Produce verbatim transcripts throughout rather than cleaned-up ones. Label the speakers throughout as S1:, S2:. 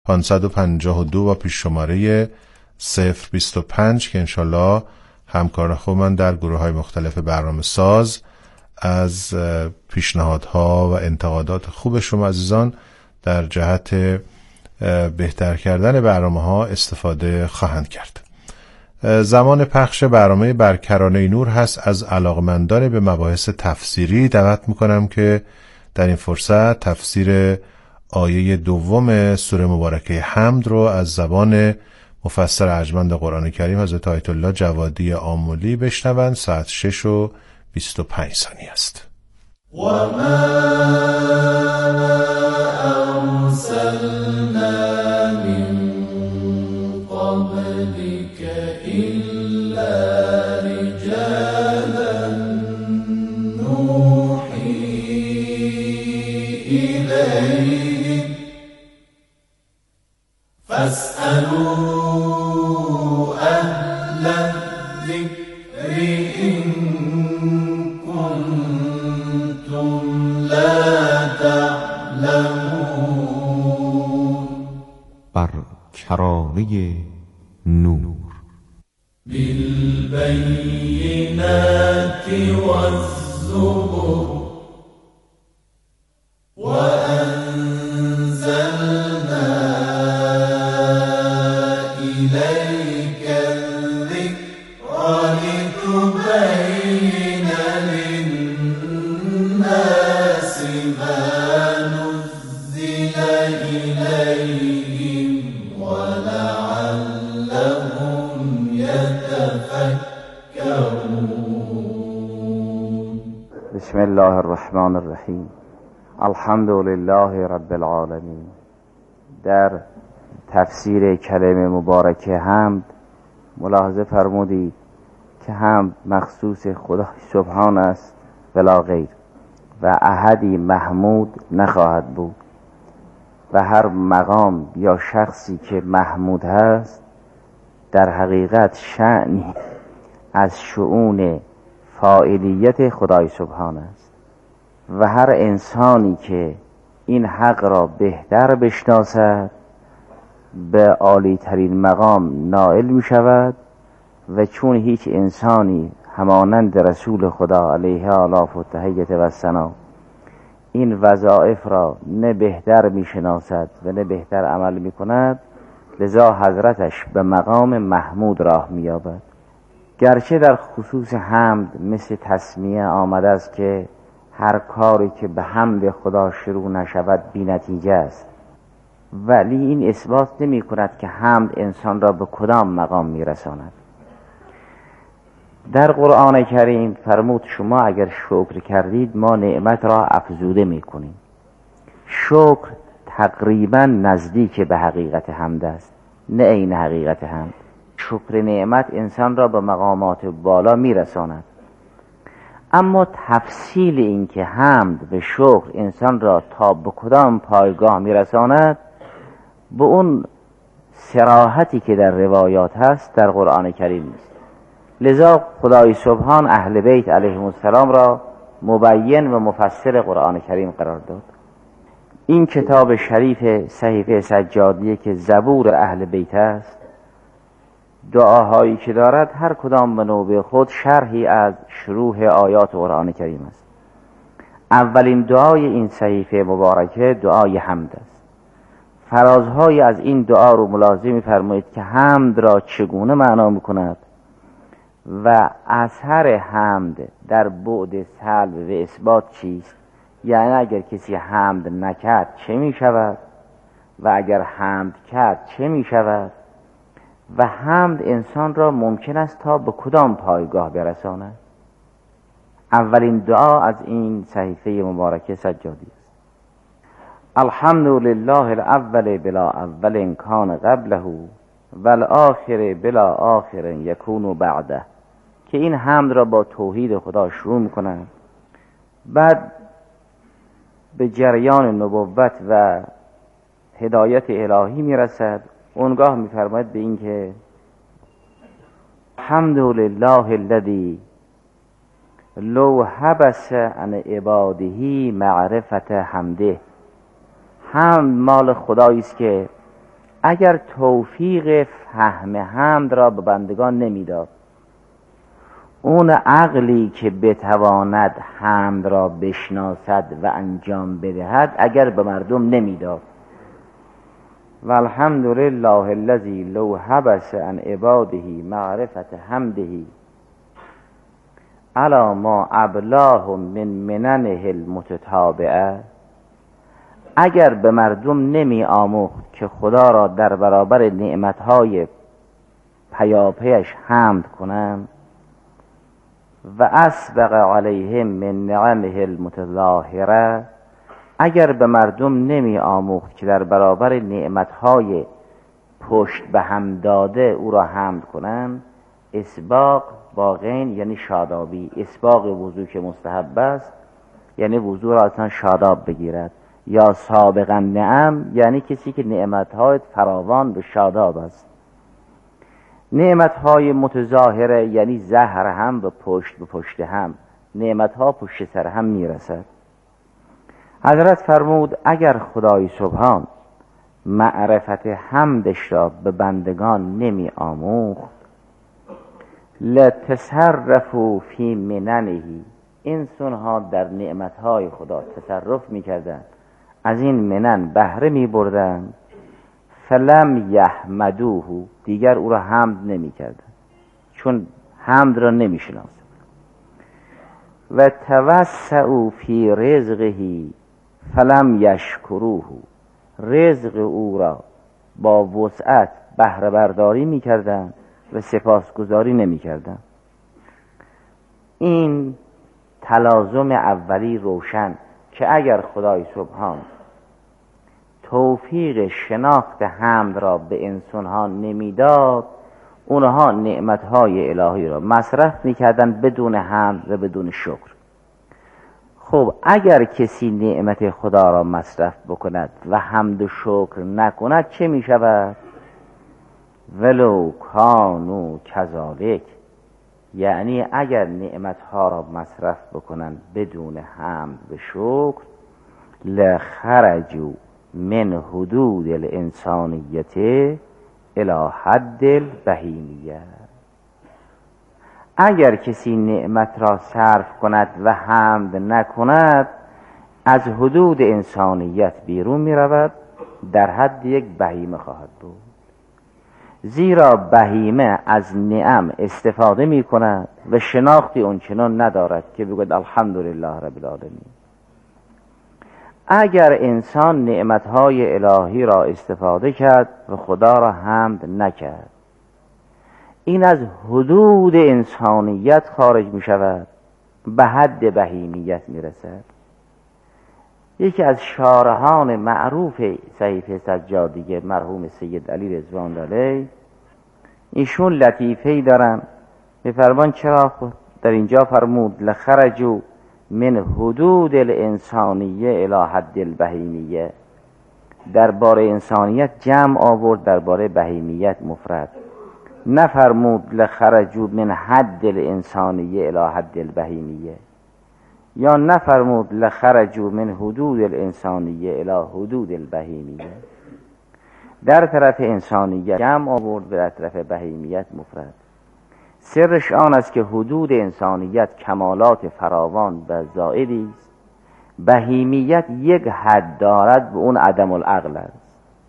S1: پانصد و پنجاه و دو و پیش شماره صفر بیست و پنج که انشالله همکاران خوب من در گروه های مختلف برنامه ساز از پیشنهادها و انتقادات خوب شما عزیزان در جهت بهتر کردن برنامه ها استفاده خواهند کرد. زمان پخش برنامه بر کرانه نور هست. از علاقمندان به مباحث تفسیری دعوت میکنم که در این فرصت تفسیر آیه دوم سوره مبارکه حمد رو از زبان مفسر ارجمند قرآن کریم حضرت آیت الله جوادی آملی بشنوند. ساعت شش و بیست و پنج ثانیه است.
S2: و ما ارسلنا من قبلك الا رجالا نوحی الیهم فاسألوا اهل الذکر ان کنتم لا تعلمون.
S3: بر کرانه نور
S2: بالبینات والزبر وأنزلنا إليك الذكر لتبين للناس ما نزل إليهم ولعلهم يتفكرون.
S4: بسم الله الرحمن الرحیم. الحمد لله رب العالمین. در تفسیر کلمه مبارکه حمد ملاحظه فرمودید که حمد مخصوص خدا سبحان است بلا غیر و احدی محمود نخواهد بود و هر مقام یا شخصی که محمود هست در حقیقت شأنی از شؤون فاعلیت خدای سبحان است و هر انسانی که این حق را بهتر بشناسد به عالی ترین مقام نائل می شود و چون هیچ انسانی همانند رسول خدا علیه آلاف و تحیت و ثنا این وظایف را نه بهتر می شناسد و نه بهتر عمل می کند، لذا حضرتش به مقام محمود راه می یابد. گرچه در خصوص حمد مثل تسمیه آمده است که هر کاری که به حمد خدا شروع نشود بی نتیجه است، ولی این اثبات نمی کند که حمد انسان را به کدام مقام می رساند. در قرآن کریم فرمود شما اگر شکر کردید ما نعمت را افزوده می کنیم. شکر تقریبا نزدیک به حقیقت حمد است، نه عین حقیقت حمد. شکر نعمت انسان را به مقامات بالا می رساند، اما تفصیل این که حمد و شکر انسان را تا به کدام پایگاه می رساند به اون صراحتی که در روایات هست در قرآن کریم نیست. لذا خدای سبحان اهل بیت علیهم السلام را مبین و مفسر قرآن کریم قرار داد. این کتاب شریف صحیفه سجادیه که زبور اهل بیت است، دعاهایی که دارد هر کدام به نوبه خود شرحی از شروح آیات قرآن کریم است. اولین دعای این صحیفه مبارکه دعای حمد است. فرازهای از این دعا رو ملاحظه می‌فرمایید که حمد را چگونه معنا می‌کند و اثر حمد در بعد سلب و اثبات چیست، یعنی اگر کسی حمد نکرد چه می‌شود و اگر حمد کرد چه می‌شود و حمد انسان را ممکن است تا به کدام پایگاه برساند. اولین دعا از این صحیفه مبارکه سجادی است. الحمد لله الاول بلا اول کان قبله والآخر بلا آخر یکون بعده، که این حمد را با توحید خدا شروع می‌کنند، بعد به جریان نبوت و هدایت الهی میرسد. اونگاه میفرماید به این که الحمد لله الذی لو حبس عن عباده معرفت حمده. حمد مال خدایی است که اگر توفیق فهم حمد را به بندگان نمیداد، اون عقلی که بتواند حمد را بشناسد و انجام بدهد اگر به مردم نمیداد. والحمد لله الذی لو حبس عن عباده معرفت حمده علی ما ابلاه من مننه المتتابعه. اگر به مردم نمی آموخت که خدا را در برابر نعمتهای پیاپیش حمد کنند و اسبق علیهم من نعمه المتظاهره، اگر به مردم نمی آموخت که در برابر نعمتهای پشت به هم داده او را حمد کنند، اسباق با غین یعنی شادابی، اسباق وضو که مستحب است یعنی وضو را اصلا شاداب بگیرد، یا سابقا نعم یعنی کسی که نعمتهای فراوان به شاداب است. نعمتهای متظاهره یعنی زهر هم به پشت به پشت هم، نعمتها پشت سر هم میرسد. حضرت فرمود اگر خدای سبحان معرفت حمدش را به بندگان نمی آموخت، لتصرفوا فی مننه، انسانها در نعمتهای خدا تصرف می کردن، از این منن بهره می بردن، فلم یحمدوه، دیگر او را حمد نمی کردن چون حمد را نمی شناسد. و توسعوا فی رزقه فلم یشکروه، رزق او را با وسعت بهره برداری می کردن و سپاسگزاری نمی کردن. این تلازم اولی روشن که اگر خدای سبحان توفیق شناخت حمد را به انسانها نمیداد، اونها نعمتهای الهی را مصرف میکردن بدون حمد و بدون شکر. خب اگر کسی نعمت خدا را مصرف بکند و حمد و شکر نکند چه میشود؟ ولو کانوا کذالک، یعنی اگر نعمتها را مصرف بکنند بدون حمد و شکر، لخرجوا من حدود الانسانیت الی حد البهیمیه. اگر کسی نعمت را صرف کند و حمد نکند، از حدود انسانیت بیرون می رود، در حد یک بهیمه خواهد بود. زیرا بهیمه از نعم استفاده می کند و شناختی اونچنان ندارد که بگوید الحمدلله رب العالمین. اگر انسان نعمتهای الهی را استفاده کرد و خدا را حمد نکرد، این از حدود انسانیت خارج می شود، به حد بهیمیت می رسد. یکی از شارحان معروف صحیفه سجادیه مرحوم سید علی رضوان علیه، ایشون لطیفه‌ای دارن می‌فرمان چرا در اینجا فرمود لخرجوا من حدود الانسانیه الی حد البهیمیه، درباره انسانیت جمع آورد، درباره بهیمیت مفرد، نفرمود لخرجوا من حد الانسانیه الی حد البهیمیه، یا نفرمود لخرجوا من حدود الانسانیه الی حدود البهیمیه. در طرف انسانیت جمع آورد و در طرف بهیمیت مفرد. سرش آن است که حدود انسانیت کمالات فراوان و زائدی است، بهیمیت یک حد دارد و اون عدم العقل است.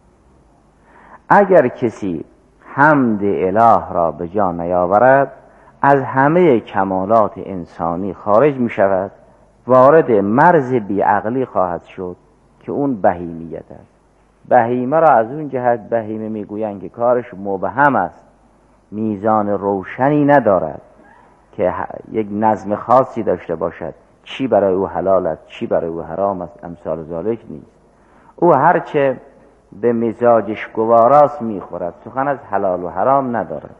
S4: اگر کسی حمد اله را به جا نیاورد، از همه کمالات انسانی خارج می شود، وارد مرز بیعقلی خواهد شد که اون بهیمیت است. بهیمه را از اون جهت بهیمه میگویند که کارش مبهم است، میزان روشنی ندارد که یک نظم خاصی داشته باشد، چی برای او حلال است چی برای او حرام است، امثال ذالک نیست. او هرچه به مزاجش گواراست میخورد، سخن از حلال و حرام ندارد.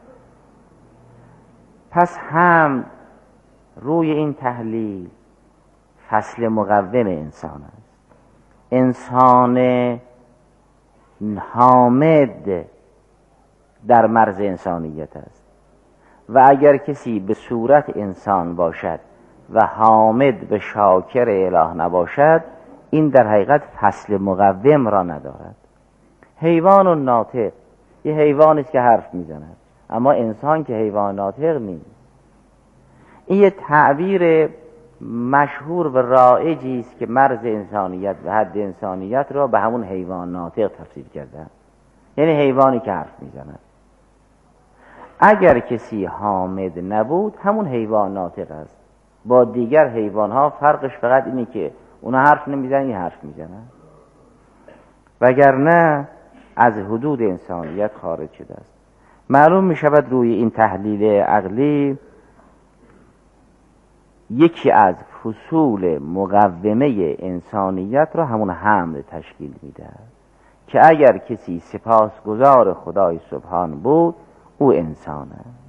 S4: پس هم روی این تحلیل فصل مقوم انسان است. انسان حامد در مرز انسانیت است و اگر کسی به صورت انسان باشد و حامد و شاکر اله نباشد، این در حقیقت فصل مقوم را ندارد. حیوان و ناطق، یه حیوانی است که حرف میزند، اما انسان که حیوان ناطق نیست. این یه تعبیر مشهور و رایجی است که مرز انسانیت و حد انسانیت را به همون حیوان ناطق تفسیر کردن، یعنی حیوانی که حرف میزند. اگر کسی حامد نبود همون حیوان ناطق است. با دیگر حیوان ها فرقش فقط اینه که اونا حرف نمیزنن، این حرف میزنن، وگرنه از حدود انسانیت خارج شده است. معلوم می شود روی این تحلیل عقلی یکی از فصول مقومه انسانیت را همون حمد تشکیل میده که اگر کسی سپاسگزار خدای سبحان بود او انسان است.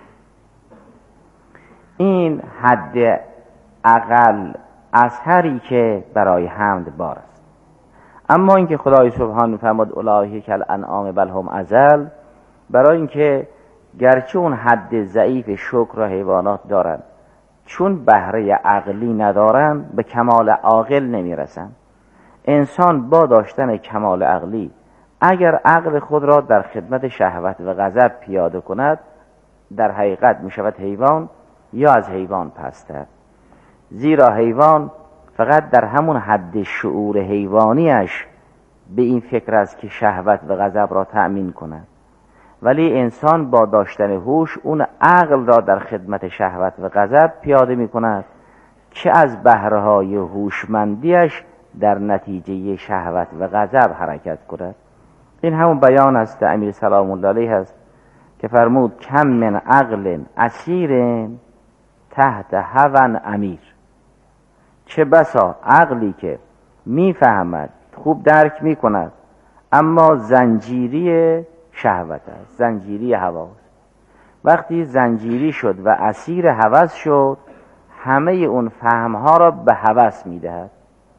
S4: این حد اقل اثری که برای حمد بار است. اما اینکه خدای سبحان فرمود اولئک کالانعام بل هم اضل، برای اینکه گرچه اون حد ضعیف شکر را حیوانات دارند، چون بهره عقلی ندارن به کمال عاقل نمیرسن. انسان با داشتن کمال عقلی اگر عقل خود را در خدمت شهوت و غضب پیاده کند، در حقیقت می شود حیوان یا از حیوان پستر. زیرا حیوان فقط در همون حد شعور حیوانیش به این فکر است که شهوت و غضب را تأمین کند، ولی انسان با داشتن هوش اون عقل را در خدمت شهوت و غضب پیاده می کند که از بهره‌های هوشمندیش در نتیجه شهوت و غضب حرکت کند. این همون بیان است امیر سلام الله علیه است که فرمود کم من عقل اسیر تحت هوى امیر. چه بسا عقلی که میفهمد، خوب درک میکند، اما زنجیری شهوت است، زنجیری هواست. وقتی زنجیری شد و اسیر هوس شد، همه اون فهمها را به هوس میدهد،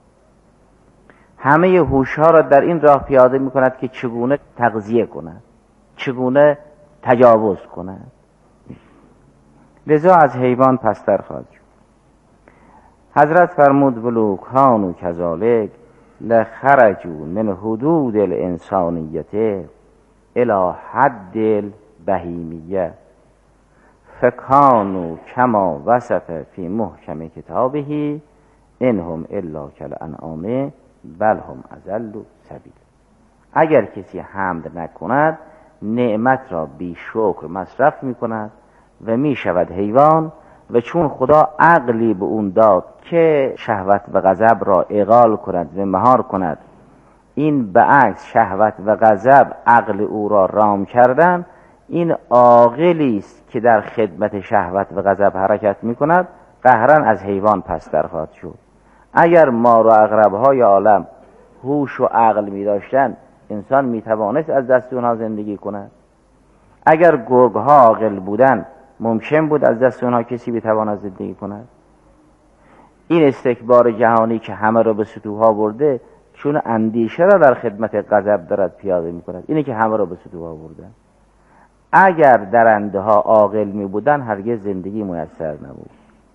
S4: همه هوشها را در این راه پیاده میکند که چگونه تغذیه کند، چگونه تجاوز کند. لذا از حیوان پستر خواهد شد. حضرت فرمود ولو کانوا کذالک لخرجوا من حدود الانسانیت الی حد البهیمیه فکانوا کما وصف فی محکم کتابه انهم الا کالانعام بل هم اضل سبیل. اگر کسی حمد نکند نعمت را بی شکر مصرف می کند و می شود حیوان، و چون خدا عقلی به اون داد که شهوت و غضب را اغال کند و مهار کند، این به عکس شهوت و غضب عقل او را رام کردن، این عاقلی است که در خدمت شهوت و غضب حرکت می کند، قهرن از حیوان پستر خواهد شد. اگر مار و عقرب‌های عالم هوش و عقل می داشتن، انسان می توانست از دست اونها زندگی کند. اگر گرگ‌ها عاقل بودن، ممکن بود از دست اونها کسی بتواند زندگی کند. این استکبار جهانی که همه را به سطوح‌ها برده، چون اندیشه را در خدمت غضب دارد پیاده می کند، اینه که همه را به سطوح‌ها برده. اگر درنده ها عاقل می بودن هرگز زندگی میسر نبود.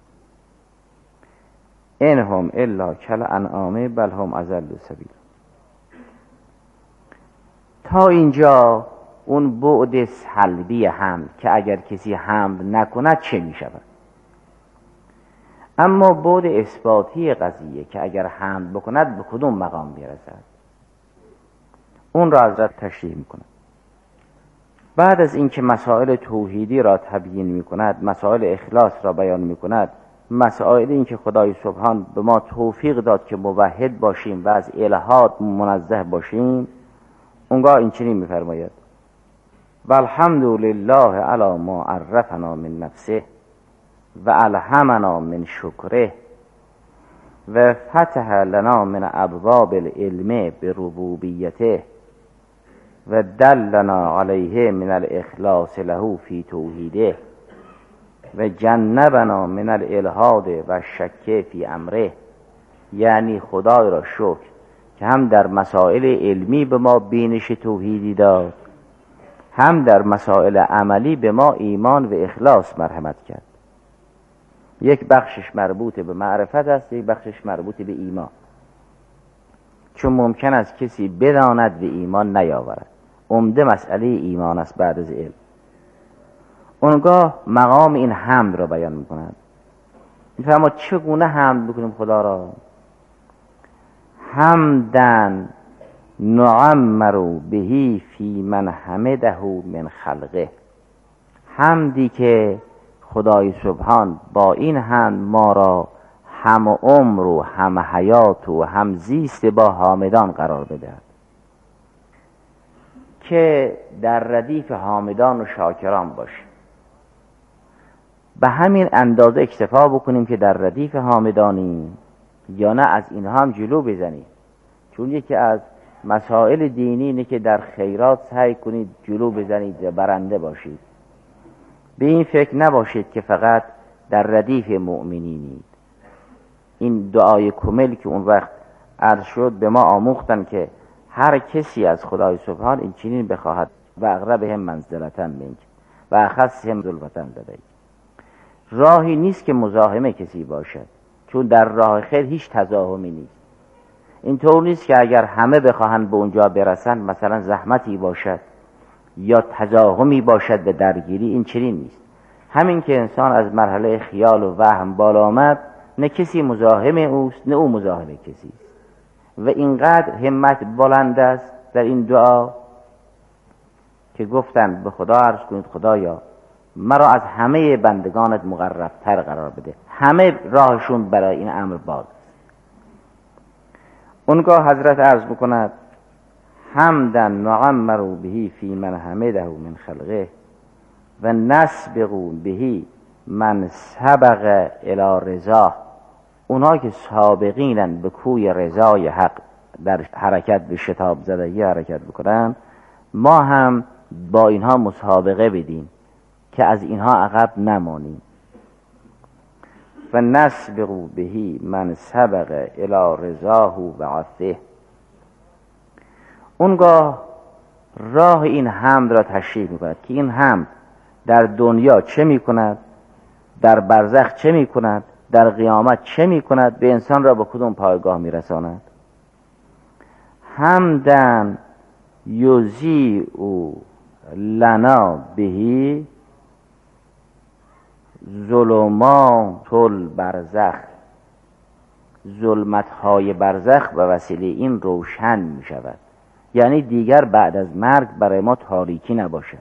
S4: انهم الا کالانعام بل هم اضل سبیل. تا اینجا اون بعد سلبی حمد که اگر کسی حمد نکند چه می شود. اما بعد اثباتی قضیه که اگر حمد بکند به کدوم مقام میرسد، اون را حضرت تشریح می کند. بعد از اینکه مسائل توحیدی را تبیین می کند، مسائل اخلاص را بیان می کند، مسائل این که خدای سبحان به ما توفیق داد که موحد باشیم و از الحاد منزه باشیم، اونگاه این چنین می فرماید والحمد لله علی ما عرفنا من نفسه و الهمنا من شکره و فتح لنا من ابواب العلم بربوبیته و دلنا علیه من الاخلاص له فی توحیده و جنبنا من الالحاد و شک فی امره. یعنی خدای را شکر که هم در مسائل علمی به ما بینش توحیدی داد، هم در مسائل عملی به ما ایمان و اخلاص مرحمت کرد. یک بخشش مربوط به معرفت است، یک بخشش مربوط به ایمان. چون ممکن است کسی بداند و ایمان نیاورد. عمده مسئله ایمان است بعد از علم. اونگاه مقام این حمد را بیان میکند. میفرما چگونه حمد بکنیم خدا را؟ حمدن نعمر بهی فی من حمده من خلقه. حمدی که خدای سبحان با این حمد ما را هم عمر و هم حیات و هم زیست با حامدان قرار بدهد، که در ردیف حامدان و شاکران باشیم. به همین اندازه اکتفا بکنیم که در ردیف حامدانیم، یا نه از اینها هم جلو بزنیم. چون یکی از مسائل دینی اینه که در خیرات سعی کنید جلو بزنید و برنده باشید. به این فکر نباشید که فقط در ردیف مؤمنینید. این دعای کمل که اون وقت عرض شد به ما آموختن که هر کسی از خدای سبحان این چنین بخواهد و اقربهم منزلة منک و اخصهم زلفة لدیک. راهی نیست که مزاحم کسی باشد، چون در راه خیر هیچ تزاحمی نیست. اینطور نیست که اگر همه بخواهند به اونجا برسند مثلا زحمتی باشد یا تزاحمی باشد به درگیری. این چنین نیست. همین که انسان از مرحله خیال و وهم بالا آمد، نه کسی مزاحم اوست نه او مزاحم کسی است. و اینقدر همت بلند است در این دعا که گفتن به خدا عرض کنید خدایا مرا از همه بندگانت مقربتر قرار بده. همه راهشون برای این امر باز. اونگاه حضرت عرض بکند حمدن نعمر بهی فی من حمده من خلقه و نسبق بهی من سبق الی رضا. اونا که سابقینن به کوی رضای حق در حرکت به شتاب زدگی حرکت بکنن، ما هم با اینها مسابقه بدیم که از اینها عقب نمانیم. و نسبق بهی من سبق الی رضاه و عفه. اونگاه راه این حمد را تشریح میکند که این حمد در دنیا چه میکند، در برزخ چه میکند، در قیامت چه میکند، به انسان را به کدوم پایگاه میرساند. حمدن یضیء لنا بهی ظلمات البرزخ. ظلمت های برزخ به وسیله این روشن می شود. یعنی دیگر بعد از مرگ برای ما تاریکی نباشد.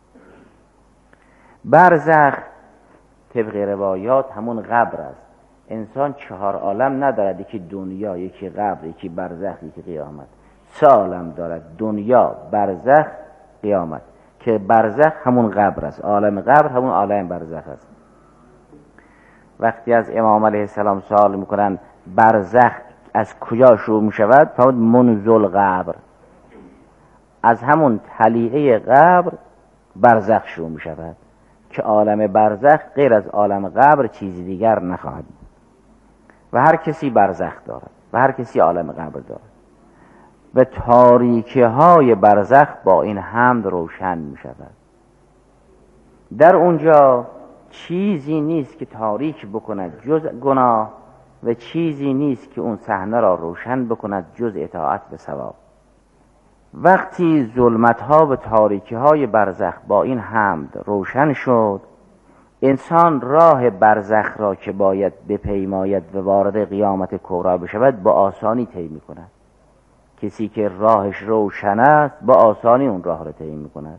S4: برزخ طبق روایات همون قبر است. انسان چهار عالم ندارد، یکی دنیا، یکی قبر، یکی برزخ، یکی قیامت. سه عالم دارد: دنیا، برزخ، قیامت. که برزخ همون قبر است. عالم قبر همون عالم برزخ است. وقتی از امام علیه السلام سوال میکنن برزخ از کجا شروع میشود، فرمود منزل قبر. از همون تلیعه قبر برزخ شروع میشود که عالم برزخ غیر از عالم قبر چیزی دیگر نخواهد. و هر کسی برزخ دارد و هر کسی عالم قبر دارد. و تاریکی های برزخ با این حمد روشن می شود. در اونجا چیزی نیست که تاریک بکند جز گناه و چیزی نیست که اون صحنه را روشن بکند جز اطاعت به ثواب. وقتی ظلمت ها و تاریکی های برزخ با این حمد روشن شد، انسان راه برزخ را که باید بپیماید و وارد قیامت کبری بشود با آسانی طی می کند. کسی که راهش روشن است با آسانی اون راه را طی می کند.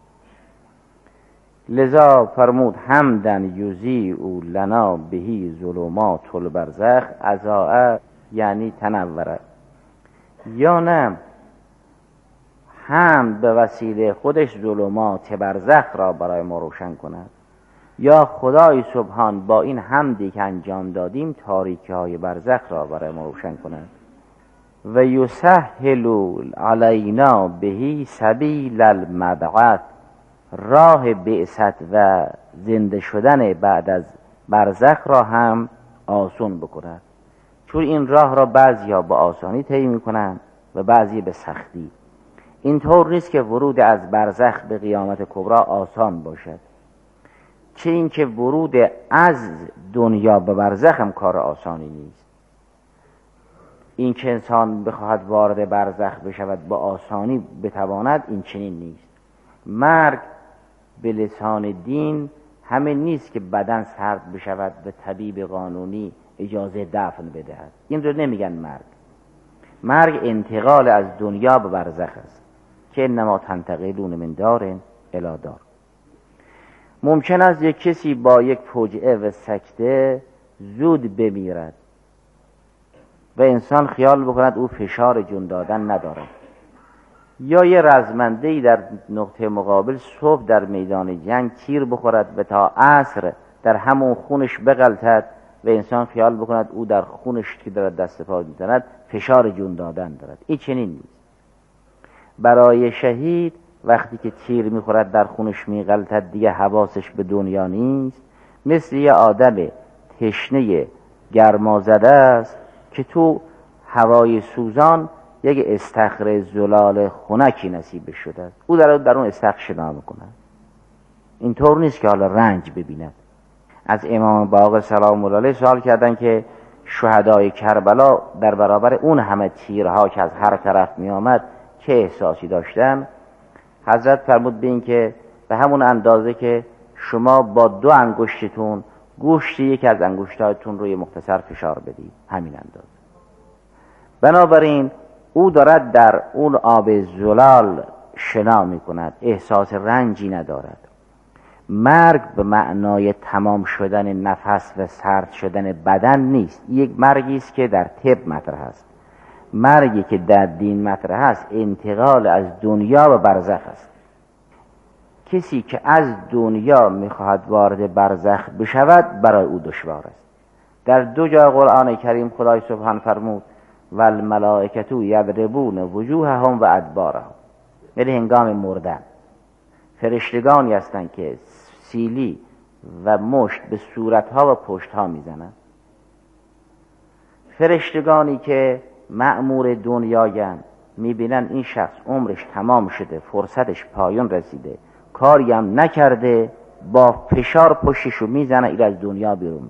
S4: لذا فرمود حمدن یضیء لنا بهی ظلمات البرزخ. اضاء یعنی تنور. یا نه حمد به وسیله خودش ظلمات برزخ را برای ما روشن کند، یا خدای سبحان با این حمدی که انجام دادیم تاریکی های برزخ را برای ما روشن کند. و یسهل علینا بهی سبیل المبعث. راه بعثت و زنده شدن بعد از برزخ را هم آسان بکند. چون این راه را بعضی ها با آسانی طی میکنند و بعضی به سختی. اینطور نیست که ورود از برزخ به قیامت کبری آسان باشد، چه این که ورود از دنیا به برزخ هم کار آسانی نیست. این که انسان بخواهد وارد برزخ بشود با آسانی بتواند، این چنین نیست. مرگ به لسان دین همه نیست که بدن سرد بشود و طبیب قانونی اجازه دفن بدهد. این رو نمیگن مرگ. مرگ انتقال از دنیا به برزخ است که انما تنتقلون من دار الی دار. ممکن است یک کسی با یک فجعه و سکته زود بمیرد و انسان خیال بکند او فشار جون دادن ندارد، یا یه رزمنده‌ای در نقطه مقابل صبح در میدان جنگ تیر بخورد و تا عصر در همون خونش بغلطد و انسان خیال بکند او در خونش که دارد دست پا می‌زند فشار جون دادن دارد. این چنین نیست. برای شهید وقتی که تیر میخورد در خونش میغلطد دیگه حواسش به دنیا نیست، مثل یه آدم تشنه گرما زده است که تو هوای سوزان یک استخر زلال خنکی نصیب شده است، او در در اون استخر شنا میکنه. اینطور نیست که حالا رنج ببیند. از امام باقر سلام الله علیه سوال کردن که شهدای کربلا در برابر اون همه تیرها که از هر طرف می آمد چه احساسی داشتن؟ حضرت فرمود به این که به همون اندازه که شما با دو انگشتتون گوشت یکی از انگشتاتون روی مختصر فشار بدید، همین اندازه. بنابراین او دارد در اون آب زلال شنا می کند، احساس رنجی ندارد. مرگ به معنای تمام شدن نفس و سرد شدن بدن نیست. یک مرگی است که در طب مطرح است. مرگی که در دین مطرح است انتقال از دنیا به برزخ است. کسی که از دنیا میخواهد وارد برزخ بشود برای او دشوار است. در دو جای قرآن کریم خدای سبحان فرمود والملائکة یضربون وجوههم و ادبارهم، یعنی هنگام مردن فرشتگانی هستند که سیلی و مشت به صورتها و پشتها میزنند. فرشتگانی که مأمور دنیایند میبینن این شخص عمرش تمام شده، فرصتش پایان رسیده، کاری هم نکرده، با فشار پشتشو میزنه ایل از دنیا بیرون.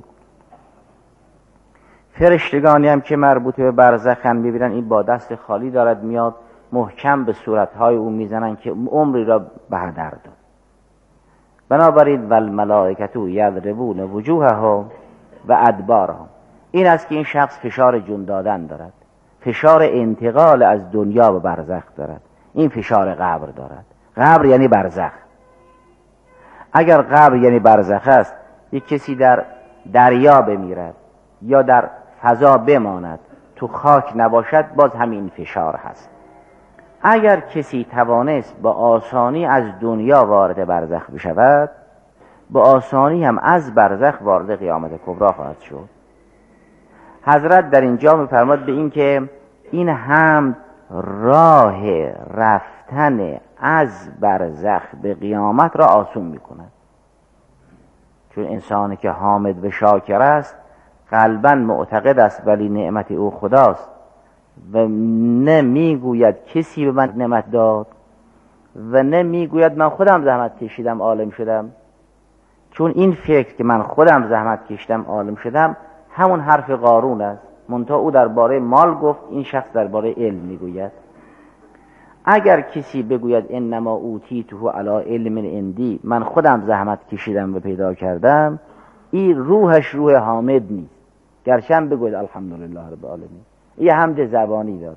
S4: فرشتگانی هم که مربوط به برزخن میبینن این با دست خالی دارد میاد، محکم به صورتهای او میزنن که عمری را به هدر داد. بنابراین والملائکة یضربون وجوههم و ادبارهم، این است که این شخص فشار جون دادن دارد، فشار انتقال از دنیا به برزخ دارد. این فشار قبر دارد. قبر یعنی برزخ. اگر قبر یعنی برزخ است، یک کسی در دریا بمیرد یا در فضا بماند تو خاک نباشد، باز همین فشار هست. اگر کسی توانست با آسانی از دنیا وارد برزخ بشود، با آسانی هم از برزخ وارد قیامت کبری خواهد شد. حضرت در اینجا می‌فرماد به این که این هم راه رفتن از برزخ به قیامت را آسون می‌کند. چون انسانی که حامد و شاکر است قلباً معتقد است ولی نعمت او خداست و نه میگوید کسی به من نعمت داد و نه میگوید من خودم زحمت کشیدم عالم شدم. چون این فکر که من خودم زحمت کشیدم عالم شدم همون حرف قارون است، منتها او درباره مال گفت، این شخص درباره علم میگوید. اگر کسی بگوید انما اوتیته علی علم عندی، من خودم زحمت کشیدم و پیدا کردم، این روحش روح حامد نیست، گرچه بگوید الحمدلله رب العالمین، یه حمد زبانی داره.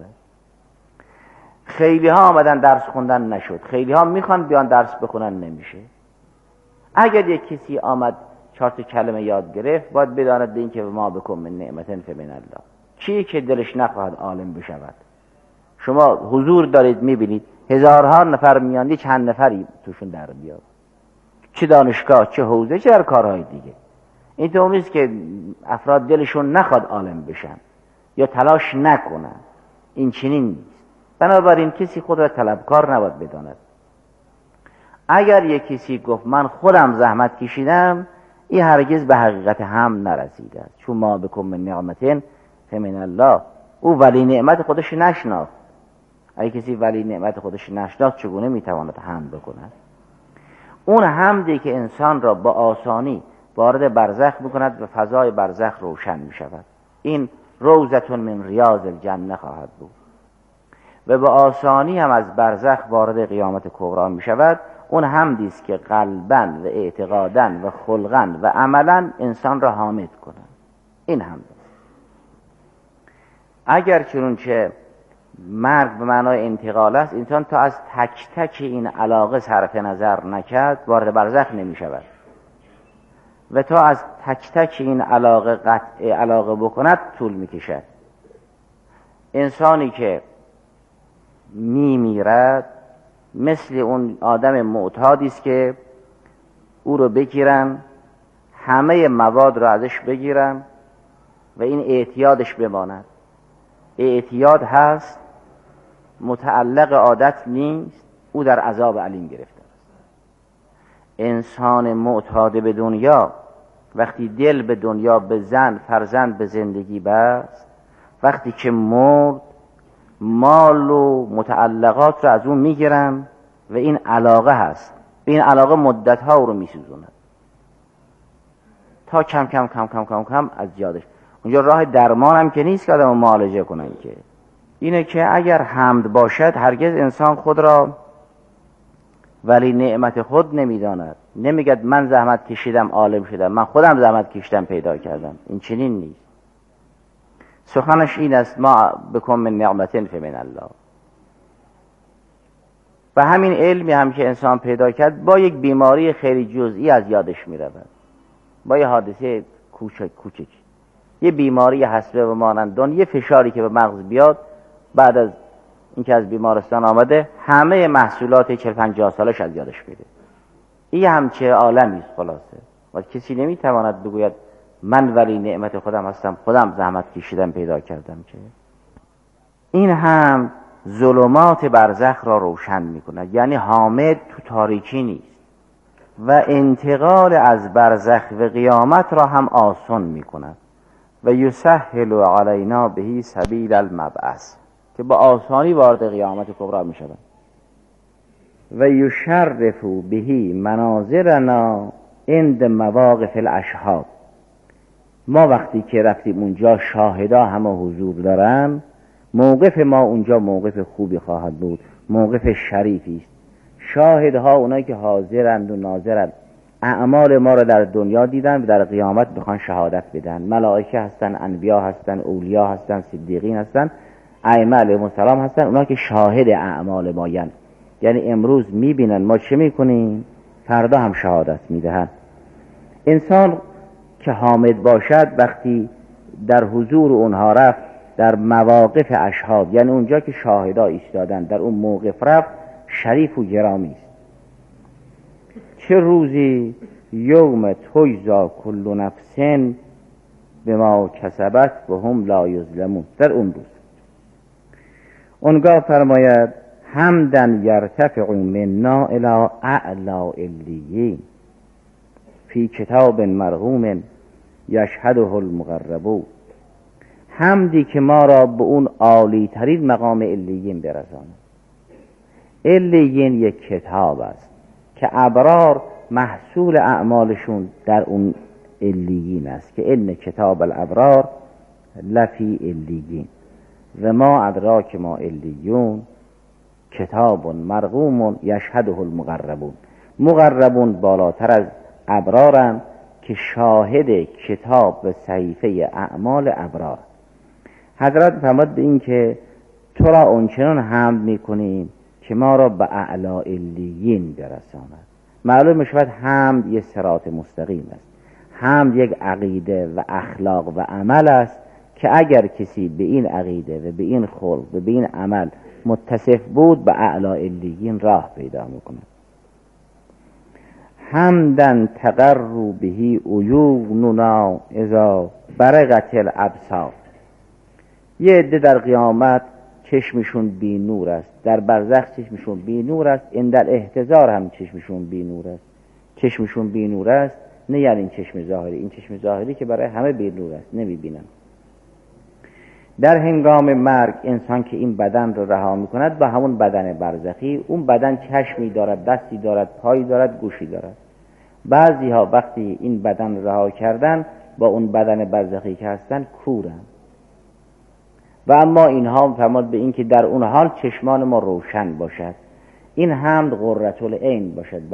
S4: خیلی ها آمدن درس خوندن نشد، خیلی ها میخوان بیان درس بخونن نمیشه. اگر یک کسی آمد چهار تا کلمه یاد گرفت، باید بداند به این که ما بکن من نعمت فمن الله. چی که دلش نخواهد عالم بشود. شما حضور دارید میبینید هزارها نفر میان، یک چند نفری توشون در بیاد، چه دانشگاه چه حوزه چه در کارهای دیگه. این طور نیست که افراد دلشون نخواد عالم بشن یا تلاش نکنن، این چنین نیست. بنابراین کسی خود را طلبکار نباید بداند. اگر یک کسی گفت من خودم زحمت کشیدم، این هرگز به حقیقت هم نرسیده است. چون ما بکن من نعمتین فمن الله، او ولی نعمت خودش نشناخت. اگه کسی ولی نعمت خودش نشناخت چگونه میتواند حمد بکند؟ اون حمدی که انسان را با آسانی وارد برزخ میکند و فضای برزخ روشن میشود. این روضة من ریاض الجنه خواهد بود و به آسانی هم از برزخ وارد قیامت کبری می شود. اون حمدی است که قلباً و اعتقاداً و خلقاً و عملاً انسان را حامد کنند. این حمد است. اگر چنانچه مرگ به معنای انتقال است، انسان تا از تک تک این علاقه صرف نظر نکرد وارد برزخ نمی شود و تا از تک تک این علاقه قطع علاقه بکند طول می کشد. انسانی که می میرد مثل اون آدم معتادی است که او رو بگیرن، همه مواد رو ازش بگیرن و این اعتیادش بماند. اعتیاد هست، متعلق عادت نیست، او در عذاب علیم گرفته است. انسان معتاد به دنیا وقتی دل به دنیا، به زن، فرزند، به زندگی بست، وقتی که مرد مال و متعلقات رو از اون میگیرن و این علاقه هست. این علاقه مدت ها رو میسوزوند تا کم کم کم کم کم کم از یادش. اونجا راه درمان هم که نیست که آدم معالجه کنن، که اینه که اگر حمد باشد هرگز انسان خود را ولی نعمت خود نمیداند. نمیگد من زحمت کشیدم عالم شدم، من خودم زحمت کشیدم پیدا کردم. این چنین نیست. سخنش این است ما بکن من نعمت فمن الله. و همین علمی هم که انسان پیدا کرد با یک بیماری خیلی جزئی از یادش می رود، با یه حادثه کوچک کوچک، یه بیماری حسبه و مانندان، یه فشاری که به مغز بیاد بعد از اینکه از بیمارستان آمده همه محصولات چهل پنجاه سالش از یادش میره. این همچه عالمی است خلاصه. و کسی نمیتواند بگوید من ولی نعمت خودم هستم، خودم زحمت کشیدم پیدا کردم. که این هم ظلمات برزخ را روشن میکند. یعنی حامد تو تاریکی نیست و انتقال از برزخ و قیامت را هم آسان میکند. و یسهل علینا بهی سبیل المبعث، که با آسانی وارد قیامت کبری میشود. و یشرف بهی منازلنا عند مواقف الاشهاد. ما وقتی که رفتیم اونجا شاهدا همه حضور دارن، موقف ما اونجا موقف خوبی خواهد بود، موقف شریفی است. شاهدها اونایی که حاضرند و ناظرند، اعمال ما را در دنیا دیدن و در قیامت بخوان شهادت بدن. ملائکه هستن، انبیا هستن، اولیا هستن، صدیقین هستن، ائمه علیهم السلام هستن، اونا که شاهد اعمال ما ین. یعنی امروز میبینن ما چه میکنیم، فردا هم شهادت میدهن. انسان که حامد باشد وقتی در حضور اونها رفت، در مواقف اشهاد، یعنی اونجا که شاهدا ایستادن، در اون موقف رفت، شریف و گرامی است. چه روزی یوم تجزا کل نفس بما کسبت و هم لا یظلمون. در اون روز اونگاه فرماید حمدن یرتفع منا الی اعلا علیین فی کتاب مرقوم یشهده المقربون. حمدی که ما را به اون عالی ترین مقام علیین برساند. علیین یک کتاب است که ابرار محصول اعمالشون در اون علیین است، که ان کتاب الابرار لفی علیین و ما ادراک ما علیون کتاب مرقوم یشهده المقربون. مقربون بالاتر از ابرارن که شاهد کتاب و صحیفه اعمال ابرار. حضرت فرمود به این که تو را اونچنان حمد میکنیم که ما را به اعلی علیین برساند. معلوم شود حمد یک صراط مستقیم است. حمد یک عقیده و اخلاق و عمل است که اگر کسی به این عقیده و به این خلق و به این عمل متصف بود، به اعلی علیین راه پیدا میکند. حمدن تقر بهی عیوننا اذا برقت الابصار. یه عده در قیامت چشمشون بی نور است، در برزخ چشمشون بی نور است، این در احتضار هم چشمشون بی نور است. چشمشون بی نور است نه یعنی این چشم ظاهری، این چشم ظاهری که برای همه بی نور است، نمیبینن. در هنگام مرگ انسان که این بدن رو رها میکند به همون بدن برزخی، اون بدن چشمی دارد، دستی دارد، پایی دارد، گوشی دارد. بعضی ها وقتی این بدن رها کردن با اون بدن برزخی که هستن کورن، و اما اینها فرمود به این که در اون حال چشمان ما روشن باشد. این حمد قرة العین باشد.